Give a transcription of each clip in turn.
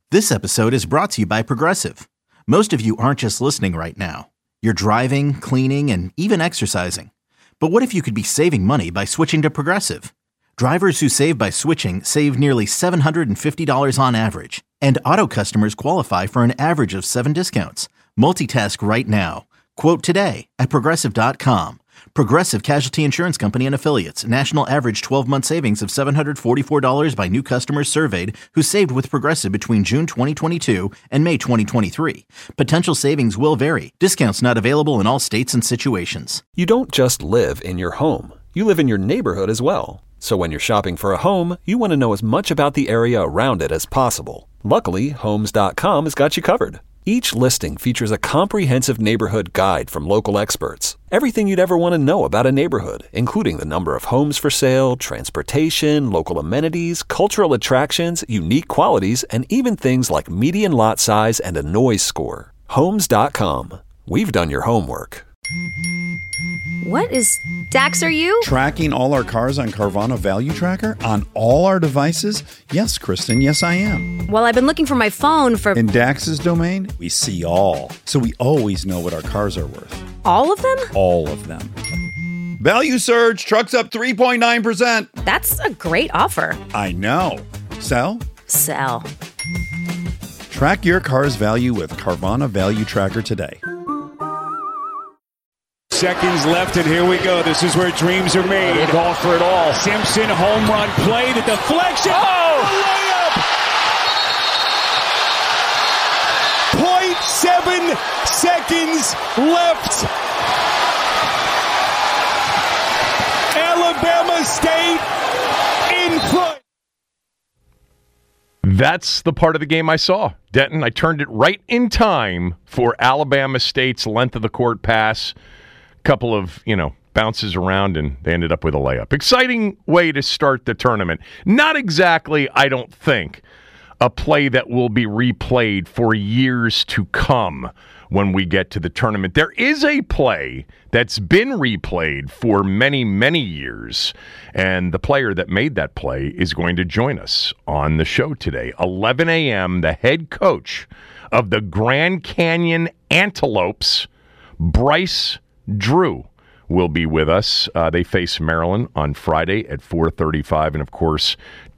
This episode is brought to you by Progressive. Most of you aren't just listening right now. You're driving, cleaning, and even exercising. But what if you could be saving money by switching to Progressive? Drivers who save by switching save nearly $750 on average. And auto customers qualify for an average of 7 discounts. Multitask right now. Quote today at Progressive.com. Progressive Casualty Insurance Company and Affiliates. National average 12-month savings of $744 by new customers surveyed who saved with Progressive between June 2022 and May 2023. Potential savings will vary. Discounts not available in all states and situations. You don't just live in your home. You live in your neighborhood as well. So when you're shopping for a home, you want to know as much about the area around it as possible. Luckily, Homes.com has got you covered. Each listing features a comprehensive neighborhood guide from local experts. Everything you'd ever want to know about a neighborhood, including the number of homes for sale, transportation, local amenities, cultural attractions, unique qualities, and even things like median lot size and a noise score. Homes.com. We've done your homework. What is Dax, are you? Tracking all our cars on Carvana Value Tracker on all our devices? Yes, Kristen, yes I am. Well, I've been looking for my phone for... In Dax's domain, we see all. So we always know what our cars are worth. All of them? All of them. Value surge, trucks up 3.9%. That's a great offer. I know. Sell? Sell. Track your car's value with Carvana Value Tracker today. Seconds left, and here we go. This is where dreams are made. They go for it all. Simpson, home run play, the deflection. Oh! Layup! 0.7 seconds left. Alabama State in front. That's the part of the game I saw, Denton. I turned it right in time for Alabama State's length of the court pass. Couple of, bounces around, and they ended up with a layup. Exciting way to start the tournament. Not exactly, I don't think, a play that will be replayed for years to come when we get to the tournament. There is a play that's been replayed for many, many years, and the player that made that play is going to join us on the show today. 11 a.m., the head coach of the Grand Canyon Antelopes, Bryce Drew, will be with us. They face Maryland on Friday at 4:35. And, of course,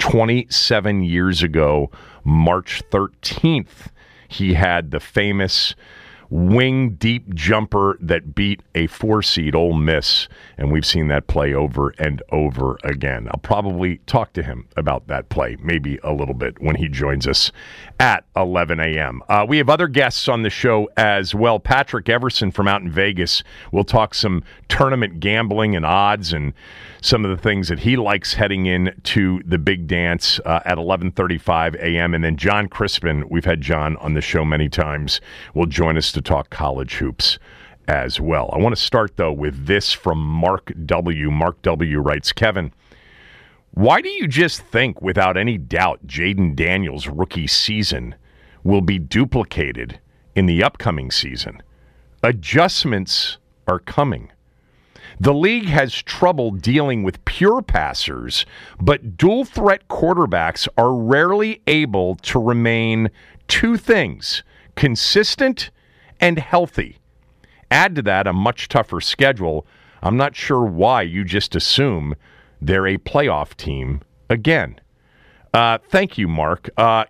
27 years ago, March 13th, he had the famous wing deep jumper that beat a 4-seed Ole Miss. And we've seen that play over and over again. I'll probably talk to him about that play maybe a little bit when he joins us at 11 a.m. We have other guests on the show as well. Patrick Everson from out in Vegas will talk some tournament gambling and odds and some of the things that he likes heading in to the big dance at 11:35 a.m. And then John Crispin, we've had John on the show many times, will join us to talk college hoops as well. I want to start, though, with this from Mark W. Mark W. writes, Kevin, why do you just think without any doubt Jaden Daniels' rookie season will be duplicated in the upcoming season? Adjustments are coming. The league has trouble dealing with pure passers, but dual-threat quarterbacks are rarely able to remain two things, consistent and healthy. Add to that a much tougher schedule. I'm not sure why you just assume they're a playoff team again. Thank you, Mark.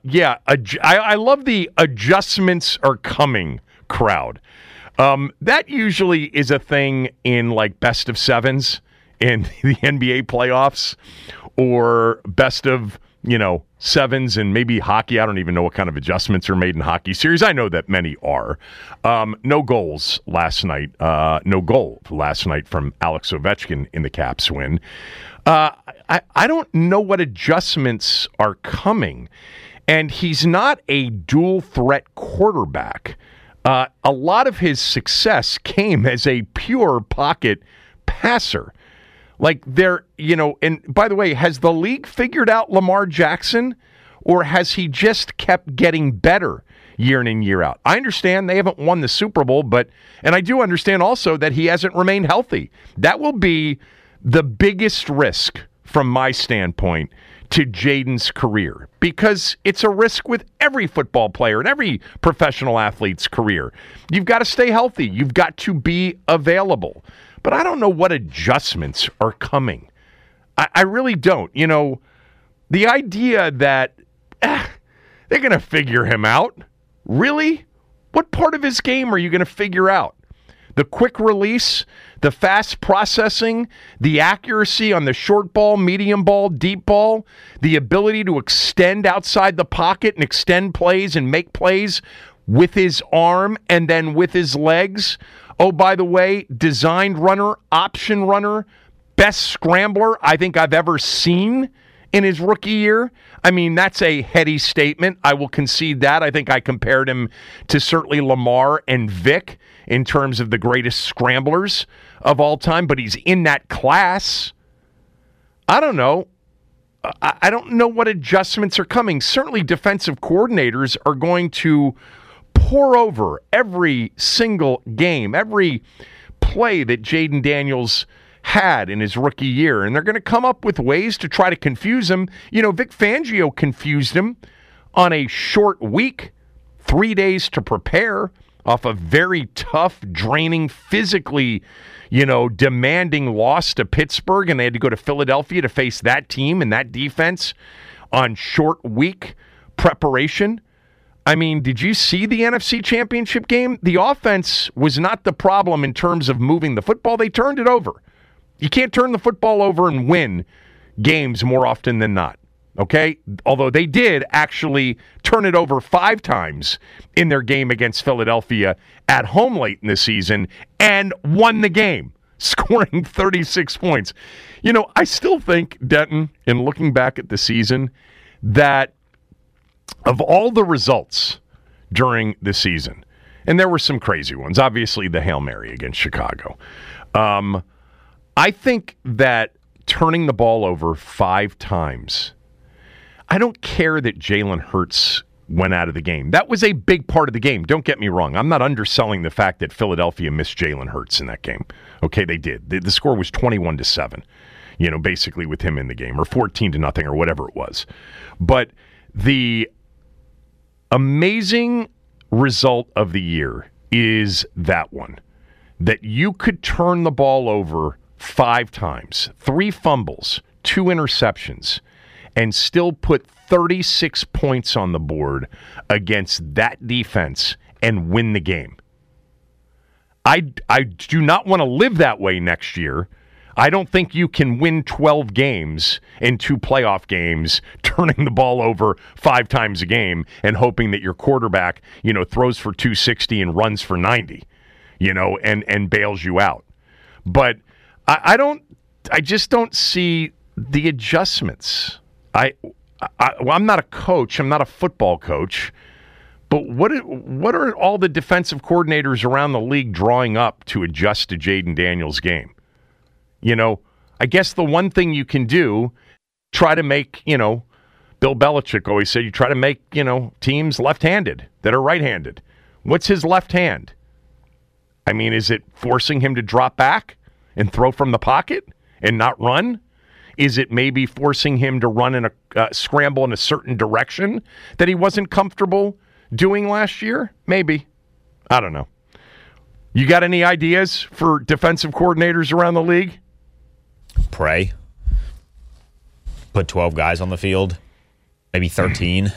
I love the adjustments are coming crowd. That usually is a thing in like best of sevens in the NBA playoffs or best of, sevens and maybe hockey. I don't even know what kind of adjustments are made in hockey series. I know that many are. No goals last night. No goal last night from Alex Ovechkin in the Caps win. I don't know what adjustments are coming. And he's not a dual threat quarterback. A lot of his success came as a pure pocket passer. Like and by the way, has the league figured out Lamar Jackson, or has he just kept getting better year in and year out? I understand they haven't won the Super Bowl, and I do understand also that he hasn't remained healthy. That will be the biggest risk from my standpoint to Jaden's career, because it's a risk with every football player and every professional athlete's career. You've got to stay healthy. You've got to be available. But I don't know what adjustments are coming. I really don't. You know, the idea that they're going to figure him out. Really? What part of his game are you going to figure out? The quick release, the fast processing, the accuracy on the short ball, medium ball, deep ball, the ability to extend outside the pocket and extend plays and make plays with his arm and then with his legs. Oh, by the way, designed runner, option runner, best scrambler I think I've ever seen in his rookie year. I mean, that's a heady statement. I will concede that. I think I compared him to certainly Lamar and Vic in terms of the greatest scramblers of all time, but he's in that class. I don't know. I don't know what adjustments are coming. Certainly defensive coordinators are going to pour over every single game, every play that Jaden Daniels had in his rookie year, and they're going to come up with ways to try to confuse him. You know, Vic Fangio confused him on a short week, 3 days to prepare off a very tough, draining, physically, demanding loss to Pittsburgh, and they had to go to Philadelphia to face that team and that defense on short week preparation. I mean, did you see the NFC Championship game? The offense was not the problem in terms of moving the football. They turned it over. You can't turn the football over and win games more often than not, okay? Although they did actually turn it over 5 times in their game against Philadelphia at home late in the season and won the game, scoring 36 points. You know, I still think, Denton, in looking back at the season, that of all the results during the season, and there were some crazy ones, obviously the Hail Mary against Chicago, I think that turning the ball over 5 times, I don't care that Jalen Hurts went out of the game. That was a big part of the game. Don't get me wrong. I'm not underselling the fact that Philadelphia missed Jalen Hurts in that game. Okay, they did. The score was 21-7, basically with him in the game, or 14-0 or whatever it was. But the amazing result of the year is that one, that you could turn the ball over 5 times, 3 fumbles, 2 interceptions, and still put 36 points on the board against that defense and win the game. I do not want to live that way next year. I don't think you can win 12 games in 2 playoff games, turning the ball over 5 times a game and hoping that your quarterback, throws for 260 and runs for 90, and bails you out. But I just don't see the adjustments. I'm not a coach. I'm not a football coach. But what are all the defensive coordinators around the league drawing up to adjust to Jaden Daniels' game? I guess the one thing you can do, try to make, Bill Belichick always said, you try to make, teams left-handed that are right-handed. What's his left hand? I mean, is it forcing him to drop back and throw from the pocket and not run? Is it maybe forcing him to run in a scramble in a certain direction that he wasn't comfortable doing last year? Maybe. I don't know. You got any ideas for defensive coordinators around the league? Pray. Put 12 guys on the field. Maybe 13.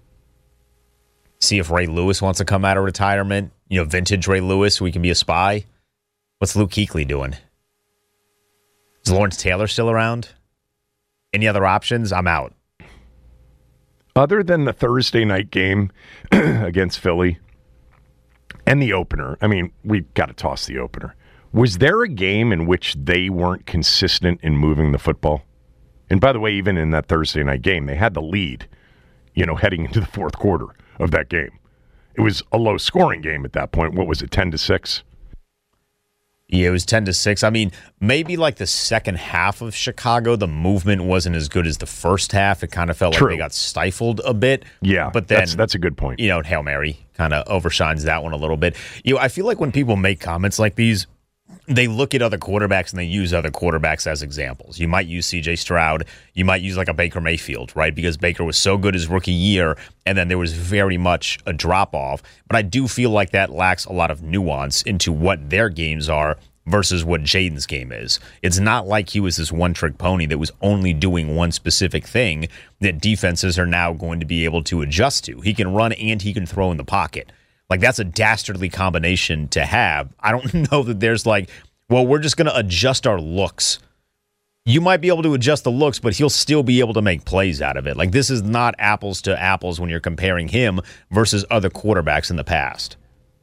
See if Ray Lewis wants to come out of retirement. Vintage Ray Lewis, so he can be a spy. What's Luke Kuechly doing? Is Lawrence Taylor still around? Any other options? I'm out. Other than the Thursday night game against Philly and the opener, I mean, we've got to toss the opener. Was there a game in which they weren't consistent in moving the football? And by the way, even in that Thursday night game, they had the lead, heading into the fourth quarter of that game. It was a low-scoring game at that point. What was it, 10-6? Yeah, it was 10-6. I mean, maybe like the second half of Chicago, the movement wasn't as good as the first half. It kind of felt like they got stifled a bit. Yeah, but then that's a good point. Hail Mary kind of overshines that one a little bit. I feel like when people make comments like these, they look at other quarterbacks and they use other quarterbacks as examples. You might use C.J. Stroud. You might use like a Baker Mayfield, right? Because Baker was so good his rookie year, and then there was very much a drop-off. But I do feel like that lacks a lot of nuance into what their games are versus what Jaden's game is. It's not like he was this one-trick pony that was only doing one specific thing that defenses are now going to be able to adjust to. He can run and he can throw in the pocket. Like, that's a dastardly combination to have. I don't know that there's like, well, we're just going to adjust our looks. You might be able to adjust the looks, but he'll still be able to make plays out of it. Like, this is not apples to apples when you're comparing him versus other quarterbacks in the past.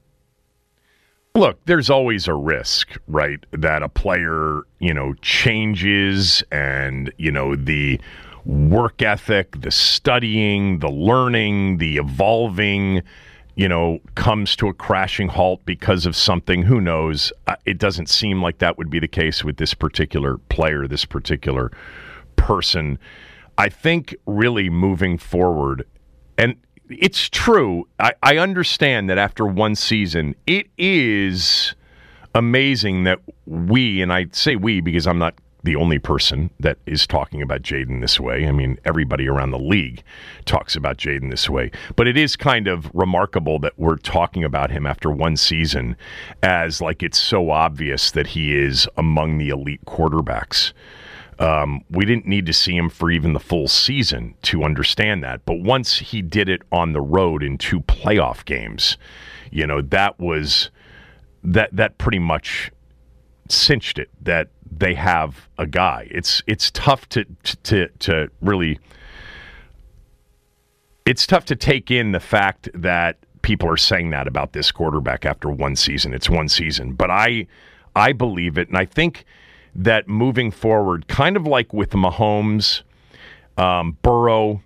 Look, there's always a risk, right, that a player, changes and, the work ethic, the studying, the learning, the evolving, comes to a crashing halt because of something. Who knows? It doesn't seem like that would be the case with this particular player, this particular person. I think really moving forward, and it's true, I understand that after one season, it is amazing that we, and I say we because I'm not the only person that is talking about Jaden this way. I mean, everybody around the league talks about Jaden this way. But it is kind of remarkable that we're talking about him after one season as like it's so obvious that he is among the elite quarterbacks. We didn't need to see him for even the full season to understand that. But once he did it on the road in 2 playoff games, that pretty much cinched it that they have a guy. It's tough to really. It's tough to take in the fact that people are saying that about this quarterback after one season. It's one season, but I believe it, and I think that moving forward, kind of like with Mahomes, Burrow,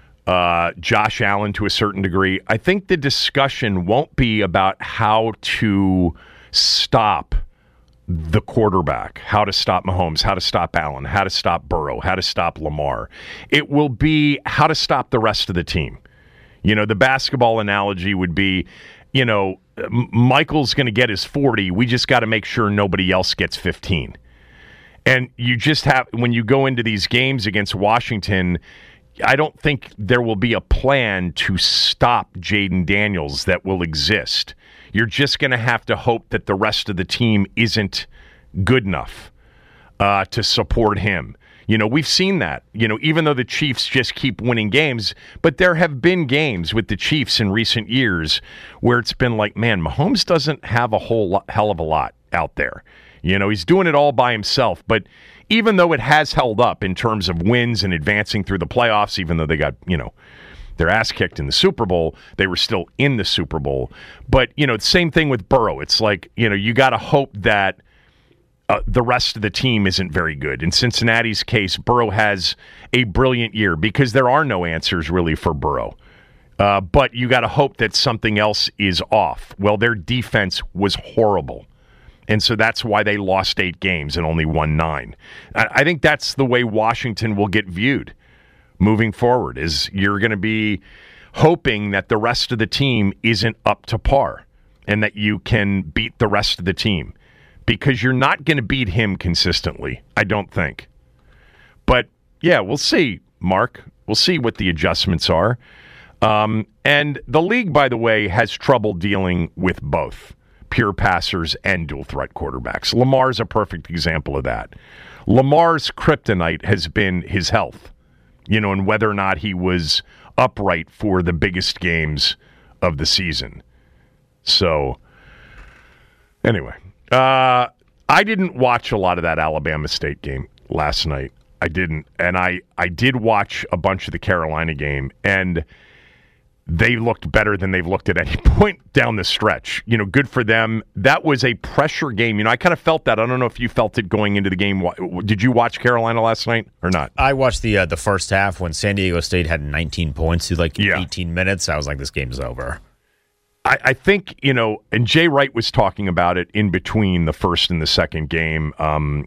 Josh Allen to a certain degree, I think the discussion won't be about how to stop the quarterback, how to stop Mahomes, how to stop Allen, how to stop Burrow, how to stop Lamar. It will be how to stop the rest of the team. The basketball analogy would be, Michael's going to get his 40. We just got to make sure nobody else gets 15. And you just have, when you go into these games against Washington, I don't think there will be a plan to stop Jaden Daniels that will exist. You're just going to have to hope that the rest of the team isn't good enough to support him. We've seen that, even though the Chiefs just keep winning games, but there have been games with the Chiefs in recent years where it's been like, man, Mahomes doesn't have a hell of a lot out there. He's doing it all by himself, but even though it has held up in terms of wins and advancing through the playoffs, even though they got, their ass kicked in the Super Bowl, they were still in the Super Bowl. But, same thing with Burrow. It's like, you got to hope that the rest of the team isn't very good. In Cincinnati's case, Burrow has a brilliant year because there are no answers really for Burrow. But you got to hope that something else is off. Well, their defense was horrible. And so that's why they lost 8 games and only won 9. I think that's the way Washington will get viewed moving forward, is you're going to be hoping that the rest of the team isn't up to par and that you can beat the rest of the team, because you're not going to beat him consistently, I don't think. But, yeah, we'll see, Mark. We'll see what the adjustments are. And the league, by the way, has trouble dealing with both pure passers and dual threat quarterbacks. Lamar's a perfect example of that. Lamar's kryptonite has been his health, and whether or not he was upright for the biggest games of the season. So, anyway, I didn't watch a lot of that Alabama State game last night. I didn't. And I did watch a bunch of the Carolina game, and they looked better than they've looked at any point down the stretch. Good for them. That was a pressure game. I kind of felt that. I don't know if you felt it going into the game. Did you watch Carolina last night or not? I watched the first half when San Diego State had 19 points through 18 minutes. I was like, this game's over. I think, and Jay Wright was talking about it in between the first and the second game. Who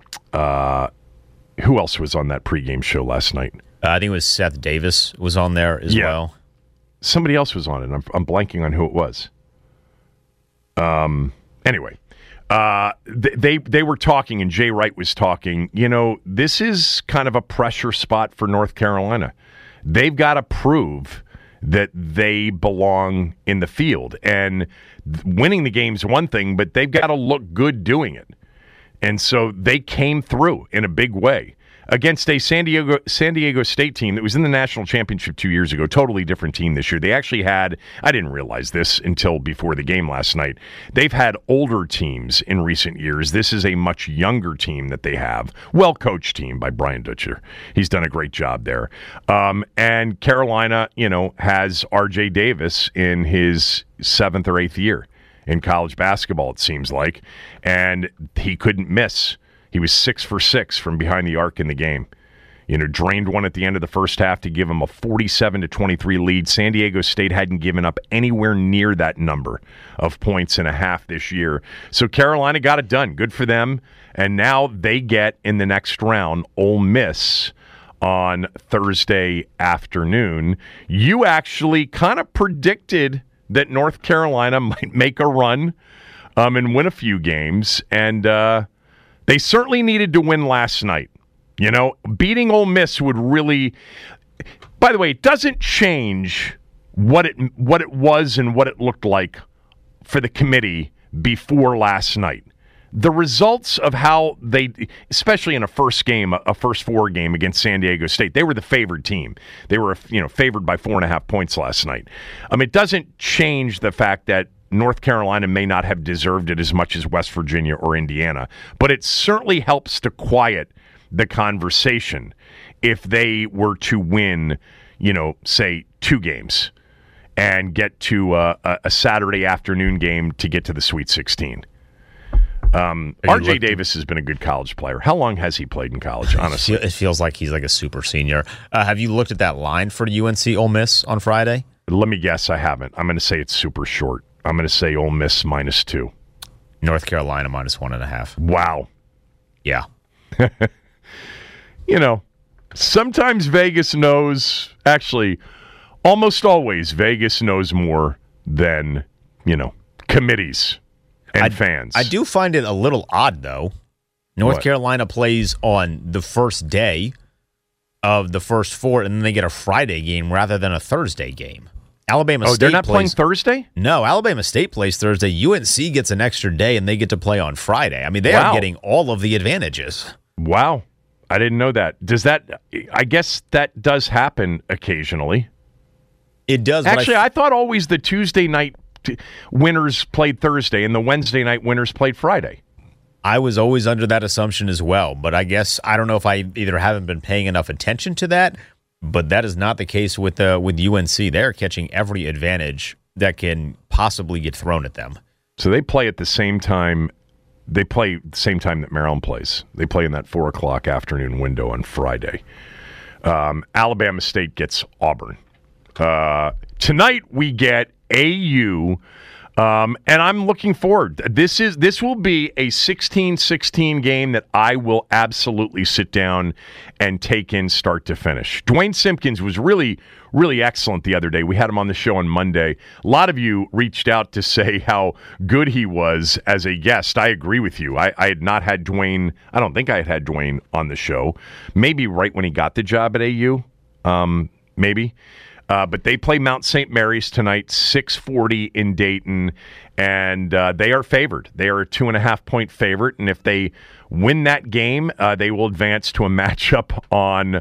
else was on that pregame show last night? I think it was Seth Davis was on there as well. Somebody else was on it. I'm blanking on who it was. Anyway, They were talking, and Jay Wright was talking. This is kind of a pressure spot for North Carolina. They've got to prove that they belong in the field. And winning the game's one thing, but they've got to look good doing it. And so they came through in a big way against a San Diego State team that was in the national championship 2 years ago. Totally different team this year. They actually had, I didn't realize this until before the game last night, they've had older teams in recent years. This is a much younger team that they have. Well-coached team by Brian Dutcher. He's done a great job there. And Carolina, has R.J. Davis in his 7th or 8th year in college basketball, it seems like. And he couldn't miss. He was 6 for 6 from behind the arc in the game. Drained one at the end of the first half to give him a 47-23 lead. San Diego State hadn't given up anywhere near that number of points in a half this year. So Carolina got it done. Good for them. And now they get, in the next round, Ole Miss on Thursday afternoon. You actually kind of predicted that North Carolina might make a run and win a few games. And they certainly needed to win last night. Beating Ole Miss would really... By the way, it doesn't change what it was and what it looked like for the committee before last night. The results of how they, especially in a first 4 game against San Diego State, they were the favored team. They were, favored by 4.5 points last night. It doesn't change the fact that North Carolina may not have deserved it as much as West Virginia or Indiana, but it certainly helps to quiet the conversation if they were to win, say 2 games and get to a Saturday afternoon game to get to the Sweet 16. R.J. Davis has been a good college player. How long has he played in college, honestly? It feels like he's like a super senior. Have you looked at that line for UNC Ole Miss on Friday? Let me guess. I haven't. I'm going to say it's super short. I'm going to say Ole Miss -2. North Carolina -1.5. Wow. Yeah. Sometimes Vegas knows, actually, almost always Vegas knows more than, committees and fans. I do find it a little odd, though. North Carolina plays on the first day of the first 4, and then they get a Friday game rather than a Thursday game. Alabama State they're not playing Thursday? No, Alabama State plays Thursday. UNC gets an extra day, and they get to play on Friday. They are getting all of the advantages. Wow. I didn't know that. I guess that does happen occasionally. It does. Actually, I thought always the Tuesday night winners played Thursday, and the Wednesday night winners played Friday. I was always under that assumption as well, but I guess I don't know if I either haven't been paying enough attention to that, but that is not the case with UNC. They're catching every advantage that can possibly get thrown at them. So they play at the same time. They play the same time that Maryland plays. They play in that 4 o'clock afternoon window on Friday. Alabama State gets Auburn. Tonight we get AU, and I'm looking forward. This will be a 16-16 game that I will absolutely sit down and take in start to finish. Dwayne Simpkins was really, really excellent the other day. We had him on the show on Monday. A lot of you reached out to say how good he was as a guest. I agree with you. I had not had Dwayne. I don't think I had Dwayne on the show. Maybe right when he got the job at AU. Maybe. But they play Mount St. Mary's tonight, 6:40 in Dayton, and they are favored. They are a 2.5-point favorite, and if they win that game, they will advance to a matchup on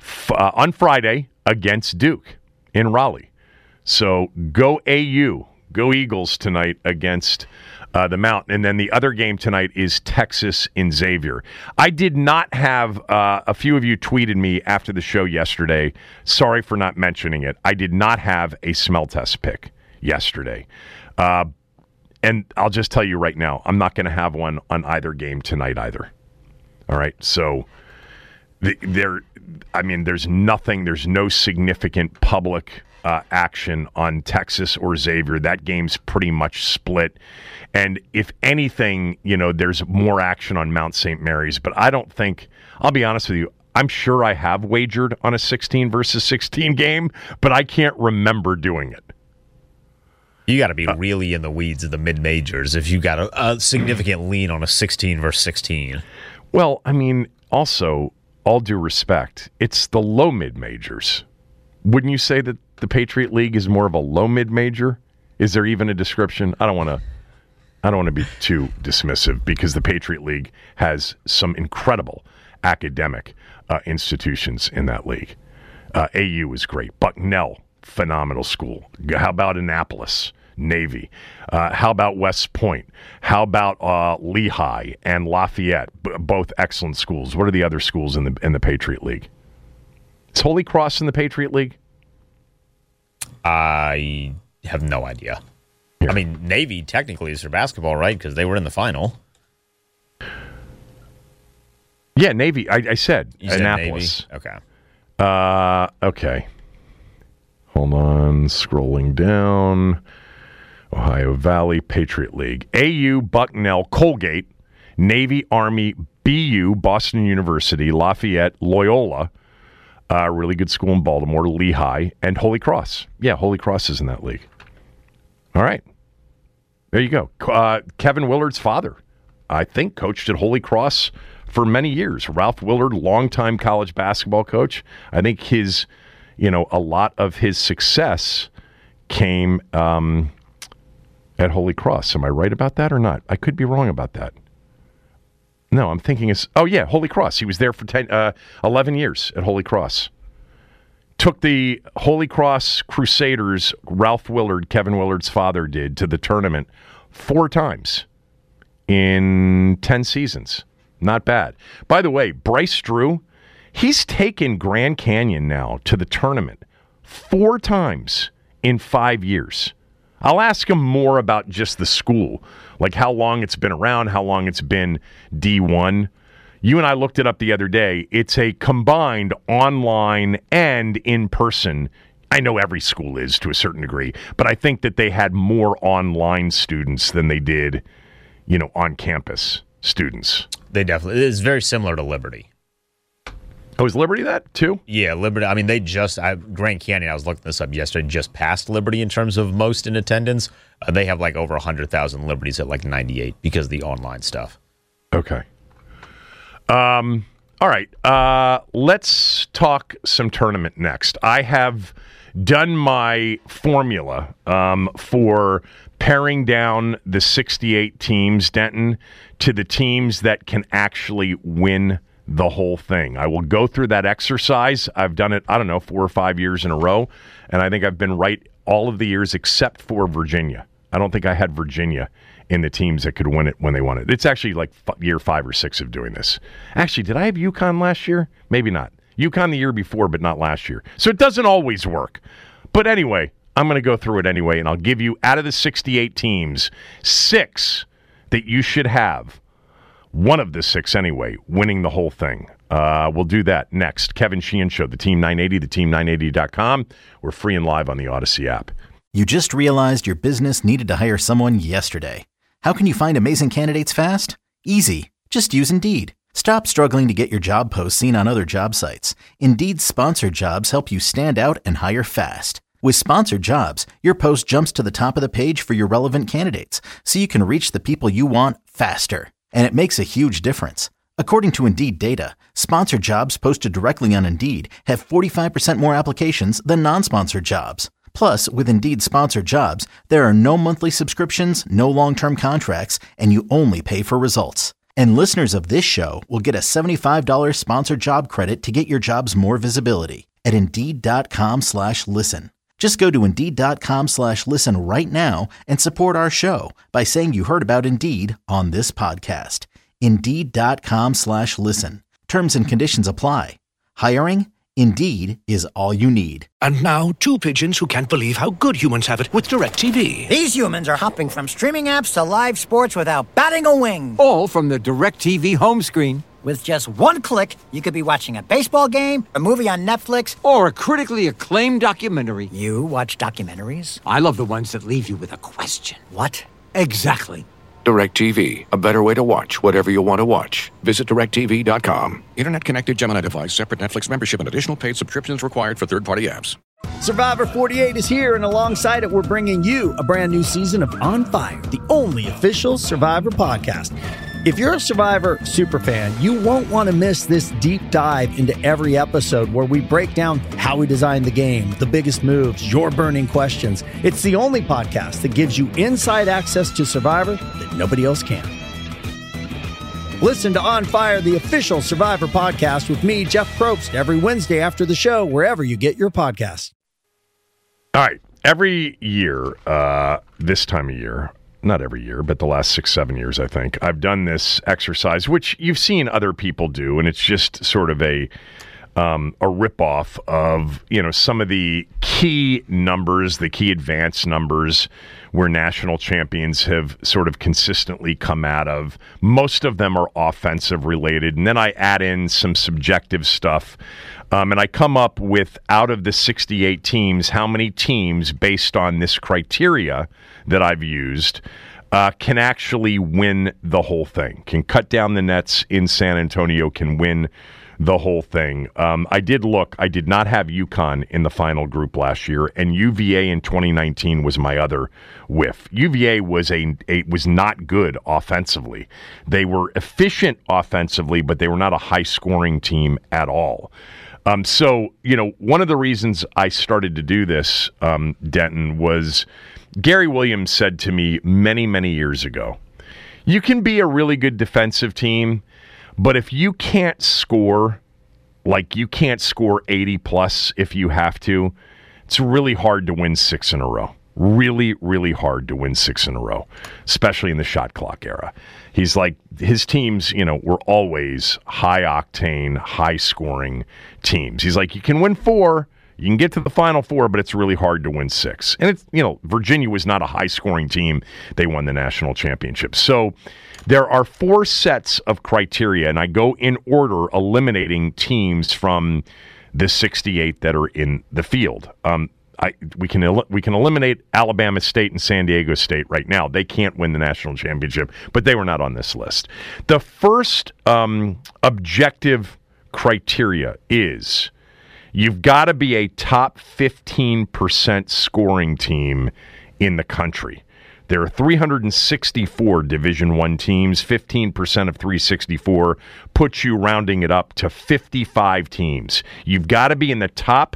Friday against Duke in Raleigh. So go AU, go Eagles tonight against the Mountain. And then the other game tonight is Texas in Xavier. I did not have, a few of you tweeted me after the show yesterday. Sorry for not mentioning it. I did not have a smell test pick yesterday. And I'll just tell you right now, I'm not going to have one on either game tonight either. All right. So there's no significant public action on Texas or Xavier. That game's pretty much split. And if anything, there's more action on Mount St. Mary's. But I don't think, I'll be honest with you, I'm sure I have wagered on a 16 versus 16 game, but I can't remember doing it. You got to be really in the weeds of the mid-majors if you got a significant lean on a 16 versus 16. Well, I mean, also, all due respect, it's the low mid-majors. Wouldn't you say that the Patriot League is more of a low mid-major? Is there even a description? I don't want to be too dismissive because the Patriot League has some incredible academic institutions in that league. AU is great. Bucknell, phenomenal school. How about Annapolis, Navy? How about West Point? How about Lehigh and Lafayette? Both excellent schools. What are the other schools in the Patriot League? Is Holy Cross in the Patriot League? I have no idea. Here. I mean, Navy technically is for basketball, right? Because they were in the final. Yeah, Navy. I said you Annapolis. Said Navy? Okay. Okay. Hold on. Scrolling down. Ohio Valley, Patriot League. AU, Bucknell, Colgate, Navy, Army, BU, Boston University, Lafayette, Loyola, really good school in Baltimore, Lehigh, and Holy Cross. Yeah, Holy Cross is in that league. All right. There you go. Kevin Willard's father, I think, coached at Holy Cross for many years. Ralph Willard, longtime college basketball coach. I think his, a lot of his success came at Holy Cross. Am I right about that or not? I could be wrong about that. No, I'm thinking Holy Cross. He was there for 11 years at Holy Cross. Took the Holy Cross Crusaders, Ralph Willard, Kevin Willard's father did, to the tournament 4 times in 10 seasons. Not bad. By the way, Bryce Drew, he's taken Grand Canyon now to the tournament 4 times in 5 years. I'll ask him more about just the school, like how long it's been around, how long it's been D1. You and I looked it up the other day. It's a combined online and in-person. I know every school is to a certain degree, but I think that they had more online students than they did, on-campus students. They definitely. It's very similar to Liberty. Oh, is Liberty that, too? Yeah, Liberty. I mean, they Grand Canyon, I was looking this up yesterday, just passed Liberty in terms of most in attendance. They have over 100,000. Liberty's at 98 because of the online stuff. Okay. All right. Let's talk some tournament next. I have done my formula for paring down the 68 teams, Denton, to the teams that can actually win the whole thing. I will go through that exercise. I've done it, 4 or 5 years in a row, and I think I've been right all of the years except for Virginia. I don't think I had Virginia in the teams that could win it when they won it. It's actually year 5 or 6 of doing this. Actually, did I have UConn last year? Maybe not. UConn the year before, but not last year. So it doesn't always work. But anyway, I'm going to go through it anyway, and I'll give you, out of the 68 teams, 6 that you should have. One of the 6, anyway, winning the whole thing. We'll do that next. Kevin Sheehan Show, the Team 980, theteam980.com. We're free and live on the Odyssey app. You just realized your business needed to hire someone yesterday. How can you find amazing candidates fast? Easy. Just use Indeed. Stop struggling to get your job posts seen on other job sites. Indeed's sponsored jobs help you stand out and hire fast. With sponsored jobs, your post jumps to the top of the page for your relevant candidates, so you can reach the people you want faster. And it makes a huge difference. According to Indeed data, sponsored jobs posted directly on Indeed have 45% more applications than non-sponsored jobs. Plus, with Indeed sponsored jobs, there are no monthly subscriptions, no long-term contracts, and you only pay for results. And listeners of this show will get a $75 sponsored job credit to get your jobs more visibility at Indeed.com/listen. Just go to Indeed.com/listen right now and support our show by saying you heard about Indeed on this podcast. Indeed.com/listen. Terms and conditions apply. Hiring? Indeed is all you need. And now, 2 pigeons who can't believe how good humans have it with DirecTV. These humans are hopping from streaming apps to live sports without batting a wing. All from the DirecTV home screen. With just one click, you could be watching a baseball game, a movie on Netflix, or a critically acclaimed documentary. You watch documentaries? I love the ones that leave you with a question. What? Exactly. DirecTV, a better way to watch whatever you want to watch. Visit DirecTV.com. Internet connected Gemini device, separate Netflix membership, and additional paid subscriptions required for third-party apps. Survivor 48 is here, and alongside it, we're bringing you a brand new season of On Fire, the only official Survivor podcast. If you're a Survivor superfan, you won't want to miss this deep dive into every episode where we break down how we designed the game, the biggest moves, your burning questions. It's the only podcast that gives you inside access to Survivor that nobody else can. Listen to On Fire, the official Survivor podcast with me, Jeff Probst, every Wednesday after the show, wherever you get your podcasts. All right. Every year, this time of year, not every year, but the last 6-7 years, I think, I've done this exercise, which you've seen other people do, and it's just sort of a ripoff of, some of the key numbers, the key advanced numbers where national champions have sort of consistently come out of. Most of them are offensive related, and then I add in some subjective stuff, and I come up with, out of the 68 teams, how many teams, based on this criteria that I've used, can actually win the whole thing, can cut down the nets in San Antonio, can win the whole thing. I did not have UConn in the final group last year, and UVA in 2019 was my other whiff. UVA was not good offensively. They were efficient offensively, but they were not a high-scoring team at all. So, one of the reasons I started to do this, Denton, was Gary Williams said to me many, many years ago, you can be a really good defensive team, but if you can't score, like you can't score 80 plus if you have to, it's really hard to win 6 in a row. Really, really hard to win 6 in a row, especially in the shot clock era. He's like, his teams, were always high octane, high scoring teams. He's like, you can win 4, you can get to the final 4, but it's really hard to win 6. And it's, Virginia was not a high scoring team. They won the national championship. So there are 4 sets of criteria, and I go in order, eliminating teams from the 68 that are in the field. We can eliminate Alabama State and San Diego State right now. They can't win the national championship, but they were not on this list. The first objective criteria is you've got to be a top 15% scoring team in the country. There are 364 Division I teams. 15% of 364 puts you, rounding it up, to 55 teams. You've got to be in the top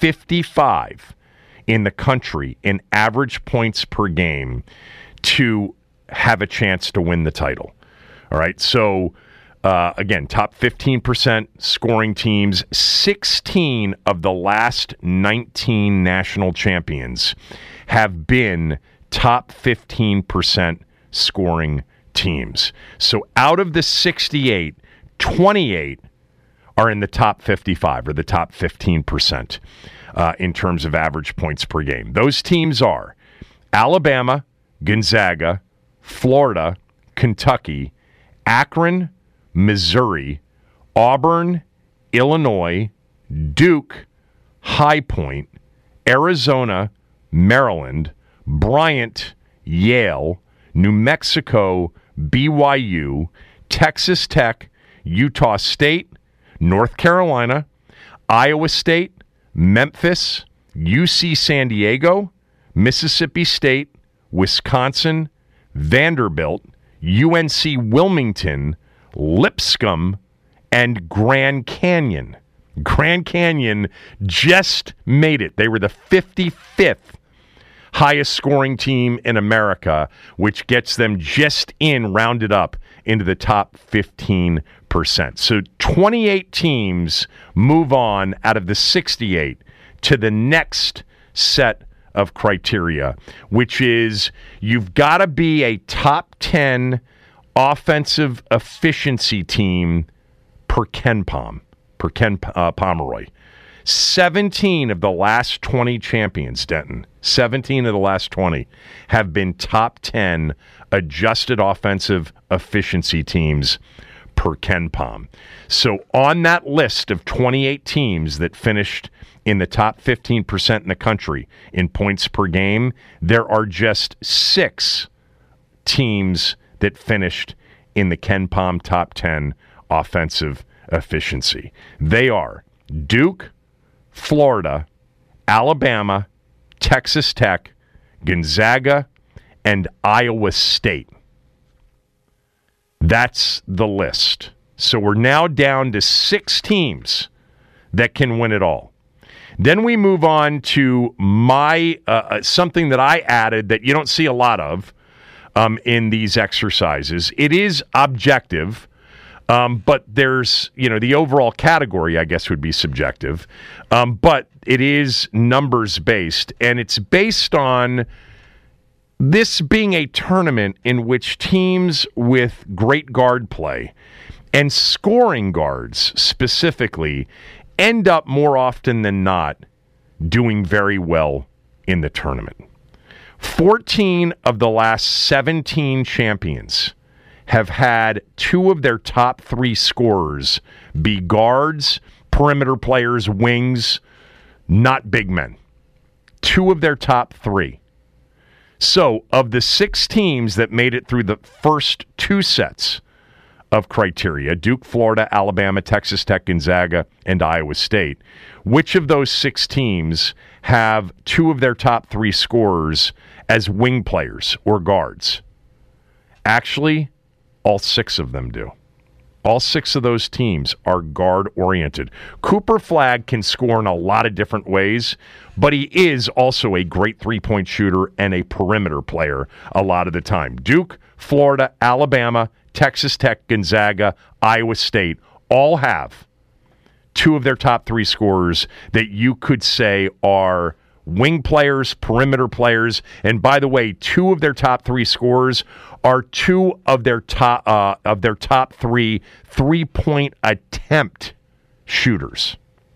55 in the country in average points per game to have a chance to win the title. All right, so again, top 15% scoring teams. 16 of the last 19 national champions have been top 15% scoring teams. So out of the 68, 28 are in the top 55 or the top 15% in terms of average points per game. Those teams are Alabama, Gonzaga, Florida, Kentucky, Akron, Missouri, Auburn, Illinois, Duke, High Point, Arizona, Maryland, Bryant, Yale, New Mexico, BYU, Texas Tech, Utah State, North Carolina, Iowa State, Memphis, UC San Diego, Mississippi State, Wisconsin, Vanderbilt, UNC Wilmington, Lipscomb, and Grand Canyon. Grand Canyon just made it. They were the 55th highest scoring team in America, which gets them just rounded up into the top 15%. So 28 teams move on out of the 68 to the next set of criteria, which is you've got to be a top 10 offensive efficiency team per Ken Pomeroy. 17 of the last 20 champions, Denton, 17 of the last 20 have been top 10 adjusted offensive efficiency teams per Ken Pom. So on that list of 28 teams that finished in the top 15% in the country in points per game, there are just 6 teams that finished in the Ken Pom top 10 offensive efficiency. They are Duke, Florida, Alabama, Texas Tech, Gonzaga, and Iowa State. That's the list. So we're now down to 6 teams that can win it all. Then we move on to my something that I added that you don't see a lot of in these exercises. It is objective, but there's, the overall category, I guess, would be subjective. But it is numbers-based, and it's based on this being a tournament in which teams with great guard play and scoring guards specifically end up more often than not doing very well in the tournament. 14 of the last 17 champions have had 2 of their top 3 scorers be guards, perimeter players, wings, not big men. 2 of their top 3. So, of the 6 teams that made it through the first 2 sets of criteria, Duke, Florida, Alabama, Texas Tech, Gonzaga, and Iowa State, which of those 6 teams have 2 of their top 3 scorers as wing players or guards? Actually, all 6 of them do. All 6 of those teams are guard-oriented. Cooper Flagg can score in a lot of different ways, but he is also a great three-point shooter and a perimeter player a lot of the time. Duke, Florida, Alabama, Texas Tech, Gonzaga, Iowa State all have 2 of their top 3 scorers that you could say are wing players, perimeter players, and by the way, 2 of their top 3 scorers are 2 of their top 3 three-point attempt shooters.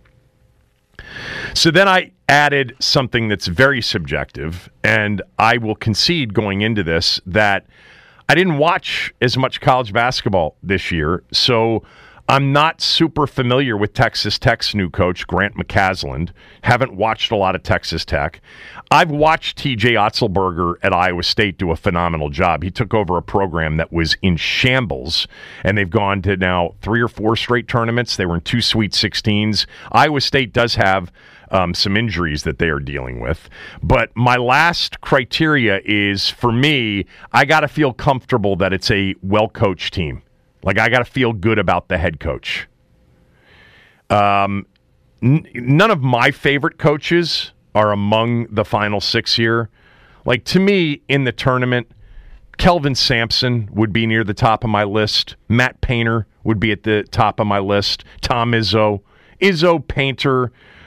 So then I added something that's very subjective, and I will concede going into this that I didn't watch as much college basketball this year, so I'm not super familiar with Texas Tech's new coach, Grant McCasland. Haven't watched a lot of Texas Tech. I've watched TJ Otzelberger at Iowa State do a phenomenal job. He took over a program that was in shambles, and they've gone to now 3 or 4 straight tournaments. They were in 2 Sweet 16s. Iowa State does have some injuries that they are dealing with. But my last criteria is, for me, I got to feel comfortable that it's a well-coached team. Like, I got to feel good about the head coach. None of my favorite coaches are among the final 6 here. Like, to me, in the tournament, Kelvin Sampson would be near the top of my list. Matt Painter would be at the top of my list. Tom Izzo, Painter,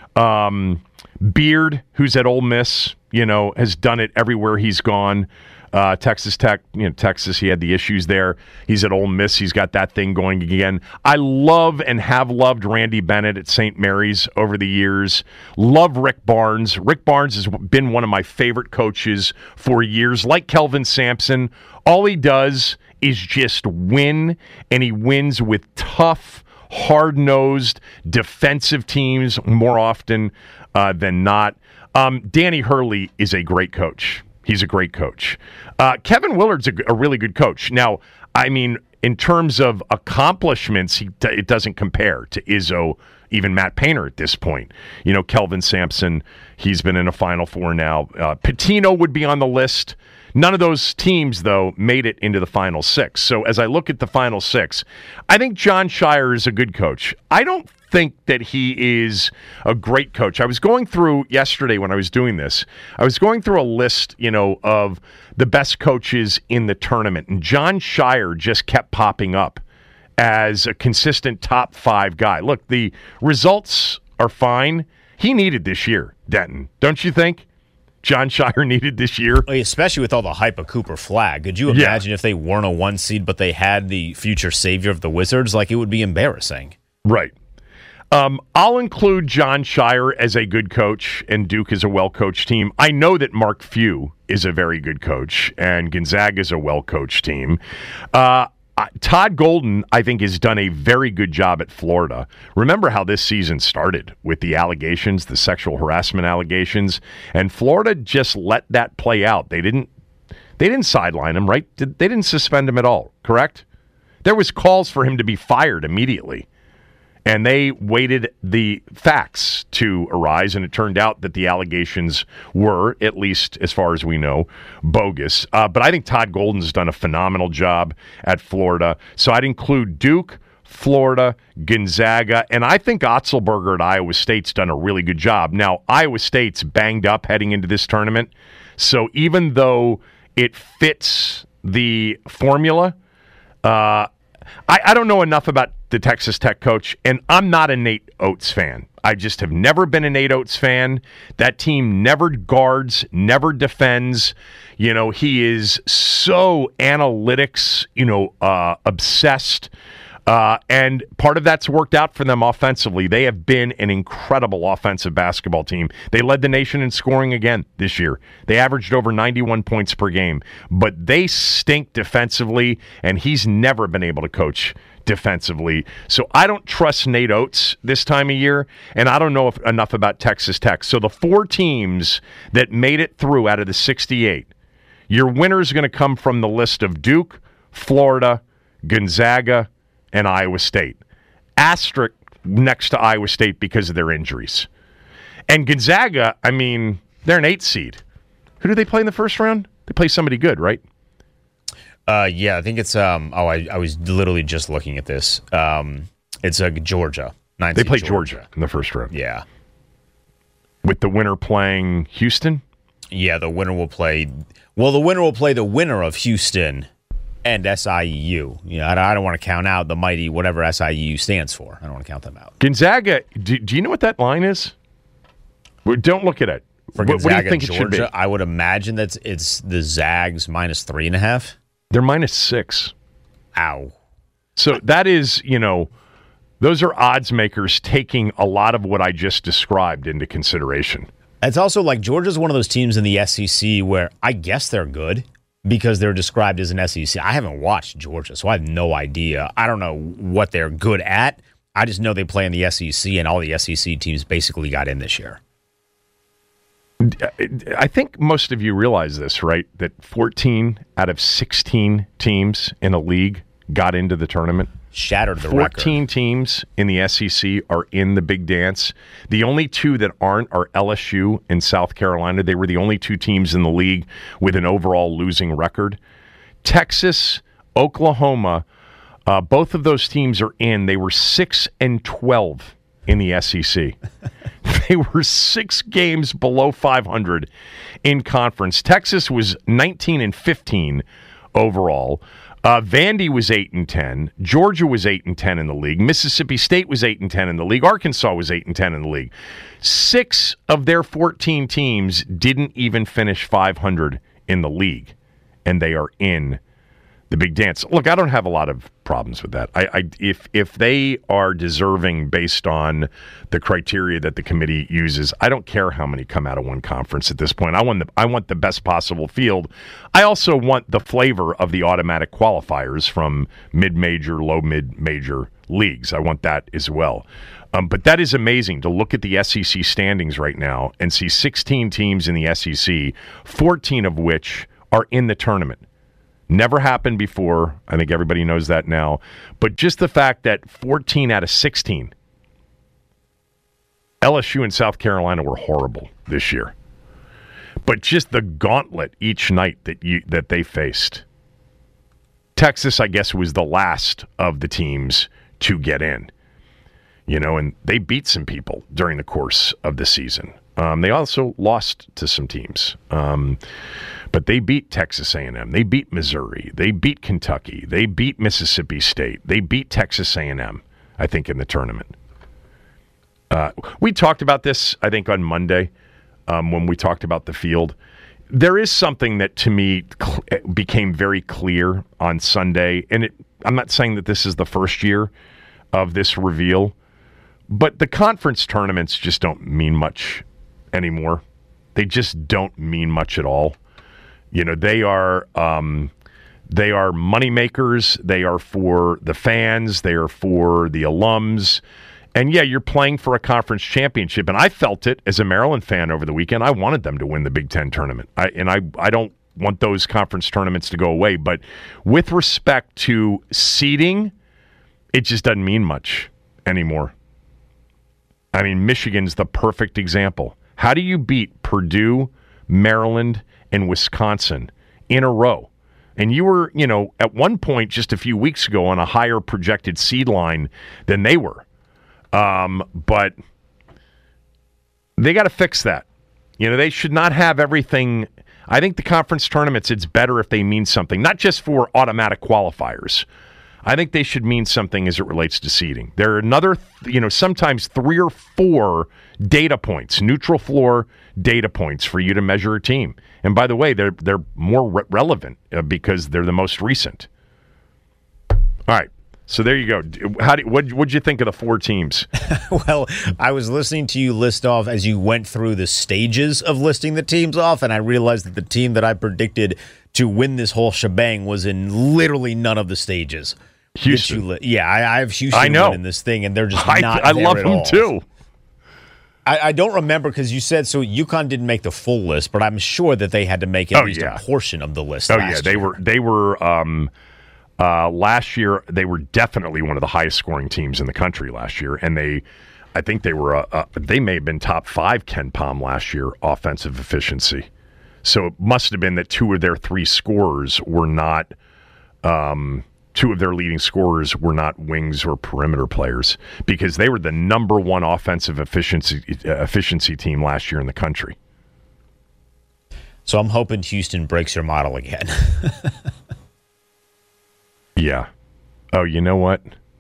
Beard, who's at Ole Miss, has done it everywhere he's gone. Texas Tech, Texas, he had the issues there. He's at Ole Miss. He's got that thing going again. I love and have loved Randy Bennett at St. Mary's over the years. Love Rick Barnes. Rick Barnes has been one of my favorite coaches for years. Like Kelvin Sampson, all he does is just win, and he wins with tough, hard-nosed defensive teams more often than not. Danny Hurley is a great coach. He's a great coach. Kevin Willard's a really good coach. Now, I mean, in terms of accomplishments, it doesn't compare to Izzo, even Matt Painter at this point. Kelvin Sampson, he's been in a Final Four now. Pitino would be on the list. None of those teams, though, made it into the Final Six. So as I look at the Final Six, I think Jon Scheyer is a good coach. I don't think that he is a great coach. I was going through yesterday when I was doing this, I was going through a list, of the best coaches in the tournament, and Jon Scheyer just kept popping up as a consistent top 5 guy. Look, the results are fine. He needed this year, Denton, don't you think? Jon Scheyer needed this year. Especially with all the hype of Cooper Flagg. Could you imagine if they weren't a 1 seed, but they had the future savior of the Wizards? Like, it would be embarrassing. Right. I'll include Jon Scheyer as a good coach, and Duke is a well-coached team. I know that Mark Few is a very good coach, and Gonzaga is a well-coached team. Todd Golden, I think, has done a very good job at Florida. Remember how this season started with the allegations, the sexual harassment allegations, and Florida just let that play out. They didn't sideline him, right? They didn't suspend him at all, correct? There was calls for him to be fired immediately. And they waited the facts to arise, and it turned out that the allegations were, at least as far as we know, bogus. But I think Todd Golden's done a phenomenal job at Florida. So I'd include Duke, Florida, Gonzaga, and I think Otzelberger at Iowa State's done a really good job. Now, Iowa State's banged up heading into this tournament, so even though it fits the formula, I don't know enough about the Texas Tech coach, and I'm not a Nate Oates fan. I just have never been a Nate Oates fan. That team never guards, never defends. You know, he is so analytics, obsessed. And part of that's worked out for them offensively. They have been an incredible offensive basketball team. They led the nation in scoring again this year. They averaged over 91 points per game. But they stink defensively, and he's never been able to coach defensively. So I don't trust Nate Oates this time of year, and I don't know enough about Texas Tech. So the 4 teams that made it through out of the 68, your winner is going to come from the list of Duke, Florida, Gonzaga, and Iowa State. Asterisk next to Iowa State because of their injuries. And Gonzaga, I mean, they're an 8 seed. Who do they play in the first round? They play somebody good, right? Yeah, I think it's I was literally just looking at this. It's Georgia. They play Georgia in the first round. Yeah. With the winner playing Houston? Yeah, the winner will play the winner of Houston and SIU. I don't want to count out the mighty whatever SIU stands for. I don't want to count them out. Gonzaga, do you know what that line is? Don't look at it. For Gonzaga, what do you think Georgia, it should be? I would imagine that it's the Zags minus 3.5. They're minus 6. Ow. So that is, those are odds makers taking a lot of what I just described into consideration. It's also like Georgia's one of those teams in the SEC where I guess they're good because they're described as an SEC. I haven't watched Georgia, so I have no idea. I don't know what they're good at. I just know they play in the SEC, and all the SEC teams basically got in this year. I think most of you realize this, right? That 14 out of 16 teams in a league got into the tournament. Shattered the record. 14 teams in the SEC are in the big dance. The only 2 that aren't are LSU and South Carolina. They were the only 2 teams in the league with an overall losing record. Texas, Oklahoma, both of those teams are in. They were 6-12 in the SEC. They were 6 games below 500 in conference. Texas was 19-15 overall. Vandy was 8-10. Georgia was 8-10 in the league. Mississippi State was 8-10 in the league. Arkansas was 8-10 in the league. 6 of their 14 teams didn't even finish 500 in the league, and they are in the big dance. Look, I don't have a lot of problems with that. If they are deserving based on the criteria that the committee uses, I don't care how many come out of one conference at this point. I want the best possible field. I also want the flavor of the automatic qualifiers from mid-major, low-mid-major leagues. I want that as well. But that is amazing to look at the SEC standings right now and see 16 teams in the SEC, 14 of which are in the tournament. Never happened before. I think everybody knows that now. But just the fact that 14 out of 16, LSU and South Carolina were horrible this year. But just the gauntlet each night that they faced. Texas, I guess, was the last of the teams to get in. And they beat some people during the course of the season. They also lost to some teams. But they beat Texas A&M. They beat Missouri. They beat Kentucky. They beat Mississippi State. They beat Texas A&M, I think, in the tournament. We talked about this, I think, on Monday when we talked about the field. There is something that, to me, became very clear on Sunday. And I'm not saying that this is the first year of this reveal, but the conference tournaments just don't mean much anymore. They just don't mean much at all. They are money makers. They are for the fans. They are for the alums. And yeah, you're playing for a conference championship. And I felt it as a Maryland fan over the weekend. I wanted them to win the Big Ten tournament. I don't want those conference tournaments to go away. But with respect to seeding, it just doesn't mean much anymore. I mean, Michigan's the perfect example. How do you beat Purdue, Maryland, and Wisconsin in a row? And you were, at one point just a few weeks ago on a higher projected seed line than they were. But they got to fix that. They should not have everything. I think the conference tournaments, it's better if they mean something, not just for automatic qualifiers. I think they should mean something as it relates to seeding. There are another, sometimes 3 or 4 data points, neutral floor data points for you to measure a team. And by the way, they're more relevant because they're the most recent. All right. So there you go. What'd you think of the 4 teams? Well, I was listening to you list off as you went through the stages of listing the teams off, and I realized that the team that I predicted to win this whole shebang was in literally none of the stages. Houston. I have Houston winning this thing, and they're just not I there love at them all. too. I don't remember because you said so. UConn didn't make the full list, but I'm sure that they had to make at least a portion of the list. They were. Last year, they were definitely one of the highest scoring teams in the country last year, and I think they were. They may have been top 5 Ken Pom last year offensive efficiency. So it must have been that 2 of their 3 scorers were not. 2 of their leading scorers were not wings or perimeter players because they were the number 1 offensive efficiency team last year in the country. So I'm hoping Houston breaks your model again. Yeah. Oh, you know what?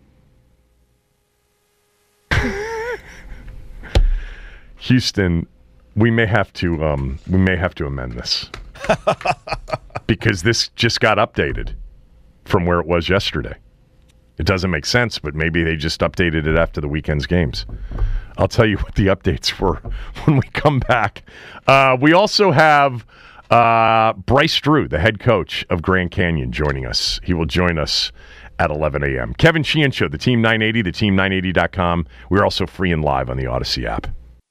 Houston, we may have to amend this because this just got updated from where it was yesterday. It doesn't make sense, but maybe they just updated it after the weekend's games. I'll tell you what the updates were when we come back. We also have Bryce Drew, the head coach of Grand Canyon, joining us. He will join us at 11 a.m. Kevin Sheehan Show, the Team 980, theteam980.com. We're also free and live on the Odyssey app.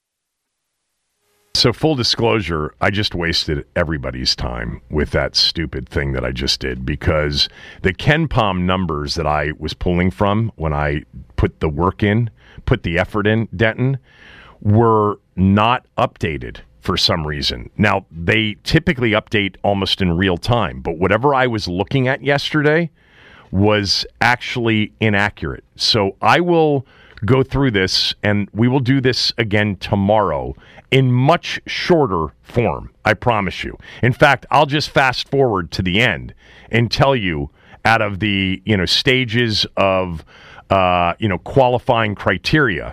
So full disclosure, I just wasted everybody's time with that stupid thing that I just did because the Ken Pom numbers that I was pulling from when I put the work in, put the effort in, Denton, were not updated for some reason. Now, they typically update almost in real time, but whatever I was looking at yesterday was actually inaccurate. So I will go through this, and we will do this again tomorrow in much shorter form, I promise you. In fact, I'll just fast forward to the end and tell you out of the stages of qualifying criterion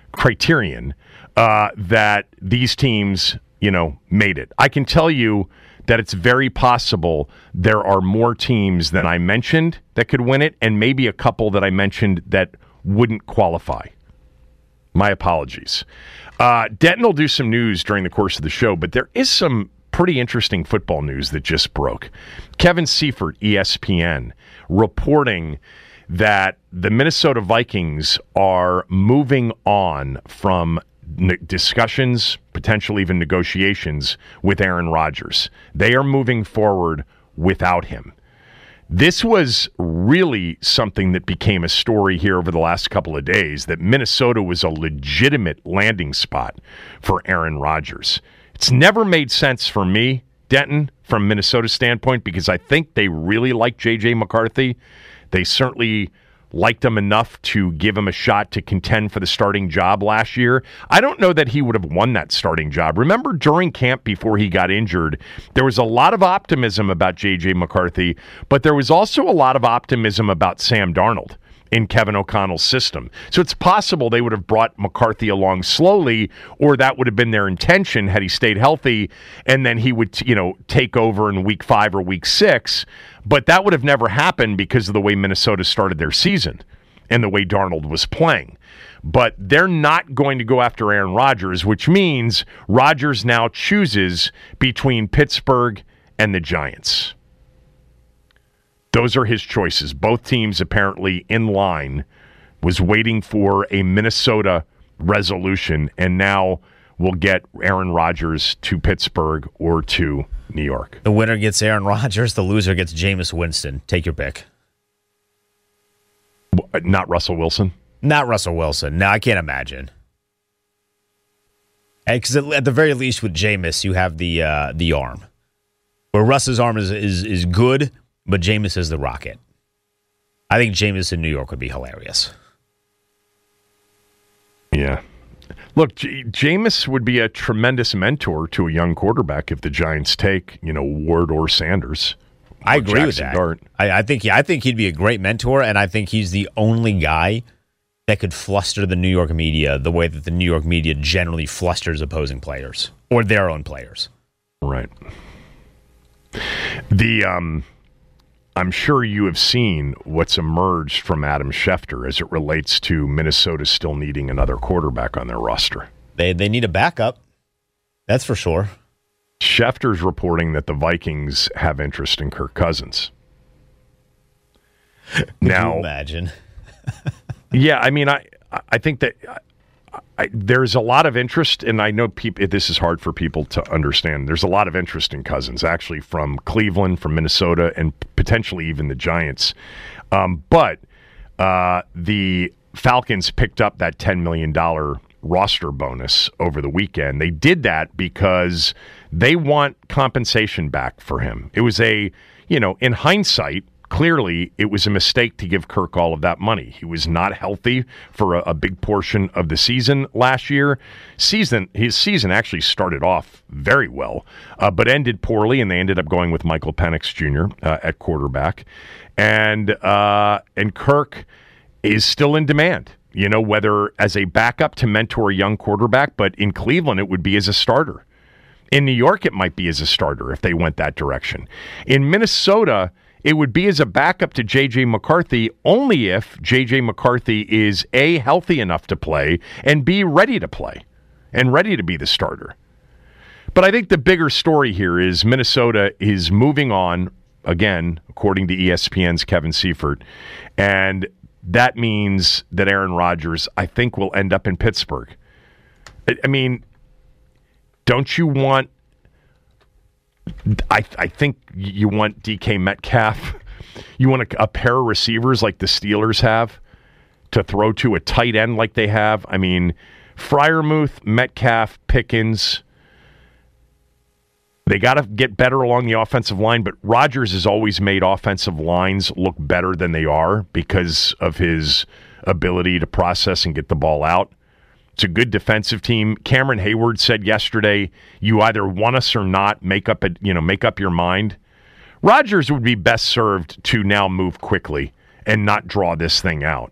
that these teams made it. I can tell you that it's very possible there are more teams than I mentioned that could win it, and maybe a couple that I mentioned that wouldn't qualify. My apologies. Denton will do some news during the course of the show, but there is some pretty interesting football news that just broke. Kevin Seifert, ESPN, reporting that the Minnesota Vikings are moving on from discussions, potentially even negotiations with Aaron Rodgers. They are moving forward without him. This was really something that became a story here over the last couple of days, that Minnesota was a legitimate landing spot for Aaron Rodgers. It's never made sense for me, Denton, from Minnesota's standpoint, because I think they really like J.J. McCarthy. They certainly liked him enough to give him a shot to contend for the starting job last year. I don't know that he would have won that starting job. Remember, during camp before he got injured, there was a lot of optimism about J.J. McCarthy, but there was also a lot of optimism about Sam Darnold in Kevin O'Connell's system. So it's possible they would have brought McCarthy along slowly, or that would have been their intention had he stayed healthy, and then he would, take over in week 5 or week 6. But that would have never happened because of the way Minnesota started their season and the way Darnold was playing. But they're not going to go after Aaron Rodgers, which means Rodgers now chooses between Pittsburgh and the Giants. Those are his choices. Both teams apparently in line, was waiting for a Minnesota resolution, and now will get Aaron Rodgers to Pittsburgh or to New York. The winner gets Aaron Rodgers. The loser gets Jameis Winston. Take your pick. Not Russell Wilson? Not Russell Wilson. No, I can't imagine. Because at the very least with Jameis, you have the arm. Where Russ's arm is good, but Jameis is the rocket. I think Jameis in New York would be hilarious. Yeah. Look, Jameis would be a tremendous mentor to a young quarterback if the Giants take, Ward or Sanders. I agree with that. I think he'd be a great mentor, and I think he's the only guy that could fluster the New York media the way that the New York media generally flusters opposing players or their own players. Right. I'm sure you have seen what's emerged from Adam Schefter as it relates to Minnesota still needing another quarterback on their roster. They need a backup. That's for sure. Schefter's reporting that the Vikings have interest in Kirk Cousins. Now, can you imagine? Yeah, I mean, I think that there's a lot of interest, and I know this is hard for people to understand. There's a lot of interest in Cousins, actually, from Cleveland, from Minnesota, and potentially even the Giants. But the Falcons picked up that $10 million roster bonus over the weekend. They did that because they want compensation back for him. It was in hindsight, clearly, it was a mistake to give Kirk all of that money. He was not healthy for a big portion of the season last year. His season actually started off very well, but ended poorly, and they ended up going with Michael Penix Jr. At quarterback. And Kirk is still in demand, whether as a backup to mentor a young quarterback, but in Cleveland it would be as a starter. In New York it might be as a starter if they went that direction. In Minnesota, it would be as a backup to J.J. McCarthy only if J.J. McCarthy is A, healthy enough to play, and B, ready to play and ready to be the starter. But I think the bigger story here is Minnesota is moving on, again, according to ESPN's Kevin Seifert, and that means that Aaron Rodgers, I think, will end up in Pittsburgh. I mean, don't you want... I think you want DK Metcalf. You want a pair of receivers like the Steelers have to throw to, a tight end like they have. I mean, Freiermuth, Metcalf, Pickens. They got to get better along the offensive line, but Rodgers has always made offensive lines look better than they are because of his ability to process and get the ball out. It's a good defensive team. Cameron Hayward said yesterday, you either want us or not, make up your mind. Rodgers would be best served to now move quickly and not draw this thing out.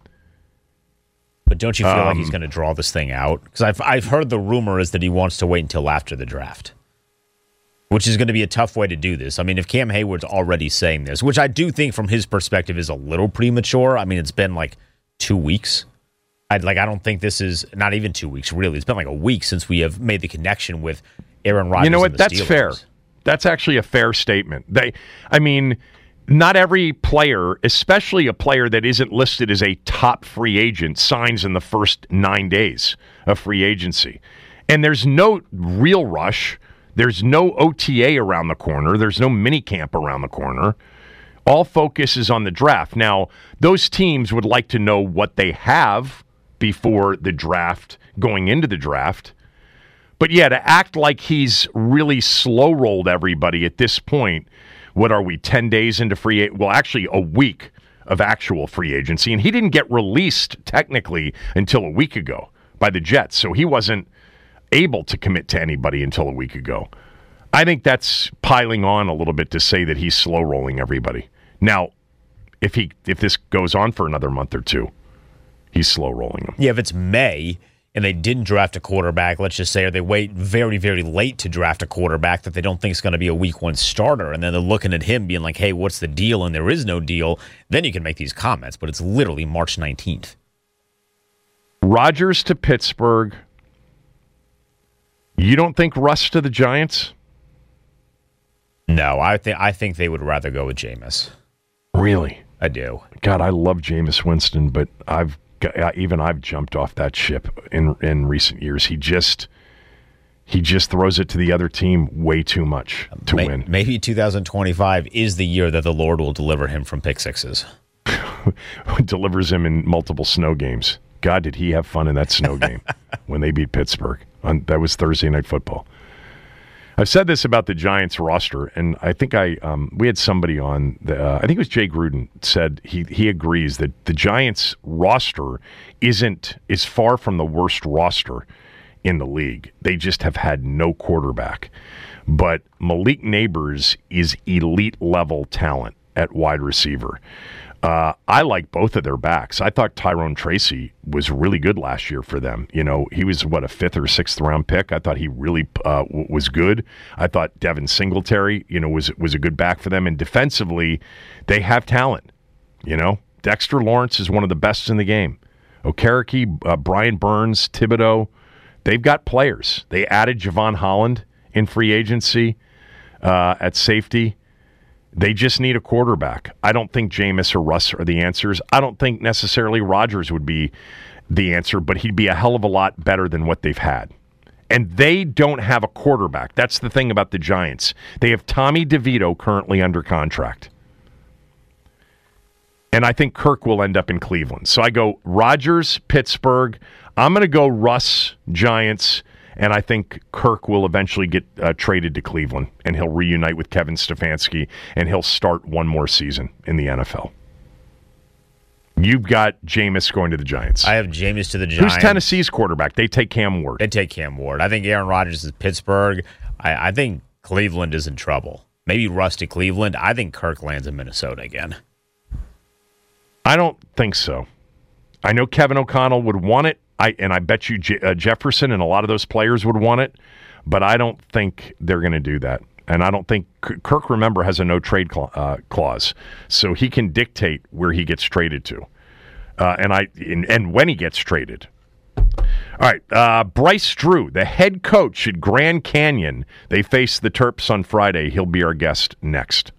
But don't you feel like he's going to draw this thing out? Because I've heard the rumor is that he wants to wait until after the draft, which is going to be a tough way to do this. I mean, if Cam Hayward's already saying this, which I do think from his perspective is a little premature. I mean, it's been like 2 weeks. I don't think this is not even 2 weeks, really. It's been like a week since we have made the connection with Aaron Rodgers. You know what? And the That's Steelers. fair. That's actually a fair statement. Not every player, especially a player that isn't listed as a top free agent, signs in the first 9 days of free agency. And there's no real rush. There's no OTA around the corner. There's no mini camp around the corner. All focus is on the draft. Now, those teams would like to know what they have before the draft, going into the draft. But yeah, to act like he's really slow-rolled everybody at this point, what are we, 10 days into free agency? Well, actually a week of actual free agency, and he didn't get released technically until a week ago by the Jets, so he wasn't able to commit to anybody until a week ago. I think that's piling on a little bit to say that he's slow-rolling everybody. Now, if this goes on for another month or two, he's slow-rolling them. Yeah, if it's May and they didn't draft a quarterback, let's just say, or they wait very, very late to draft a quarterback that they don't think is going to be a week one starter, and then they're looking at him being like, hey, what's the deal? And there is no deal, then you can make these comments, but it's literally March 19th. Rodgers to Pittsburgh. You don't think Russ to the Giants? No, I think they would rather go with Jameis. Really? I do. God, I love Jameis Winston, but I've jumped off that ship in recent years. He just throws it to the other team way too much to win. Maybe 2025 is the year that the Lord will deliver him from pick sixes. Delivers him in multiple snow games. God, did he have fun in that snow game when they beat Pittsburgh. That was Thursday Night Football. I've said this about the Giants roster, and I think we had somebody on, I think it was Jay Gruden, said he agrees that the Giants roster is far from the worst roster in the league. They just have had no quarterback. But Malik Neighbors is elite level talent at wide receiver. I like both of their backs. I thought Tyrone Tracy was really good last year for them. You know, he was, a 5th or 6th round pick. I thought he really was good. I thought Devin Singletary, was a good back for them. And defensively, they have talent. Dexter Lawrence is one of the best in the game. Okereke, Brian Burns, Thibodeau, they've got players. They added Javon Holland in free agency at safety. They just need a quarterback. I don't think Jameis or Russ are the answers. I don't think necessarily Rodgers would be the answer, but he'd be a hell of a lot better than what they've had. And they don't have a quarterback. That's the thing about the Giants. They have Tommy DeVito currently under contract. And I think Kirk will end up in Cleveland. So I go Rodgers, Pittsburgh. I'm going to go Russ, Giants. And I think Kirk will eventually get traded to Cleveland, and he'll reunite with Kevin Stefanski, and he'll start one more season in the NFL. You've got Jameis going to the Giants. I have Jameis to the Giants. Who's Tennessee's quarterback? They take Cam Ward. They take Cam Ward. I think Aaron Rodgers is Pittsburgh. I think Cleveland is in trouble. Maybe Russ to Cleveland. I think Kirk lands in Minnesota again. I don't think so. I know Kevin O'Connell would want it. I bet you Jefferson and a lot of those players would want it, but I don't think they're going to do that. And I don't think Kirk, remember, has a no-trade clause, so he can dictate where he gets traded to, and when he gets traded. All right, Bryce Drew, the head coach at Grand Canyon. They face the Terps on Friday. He'll be our guest next.